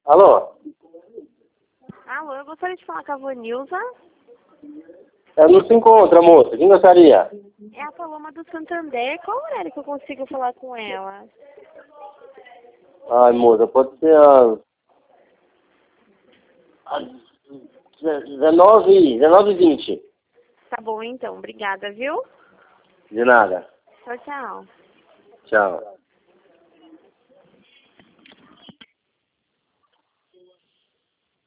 Alô? Alô, eu gostaria de falar com a Vanilza. Ela não se encontra, moça. Quem gostaria? É a Paloma do Santander. Qual horário que eu consigo falar com ela? Ai, moça, pode ser às 19h20. Tá bom, então. Obrigada, viu? De nada. Tchau, tchau. Tchau.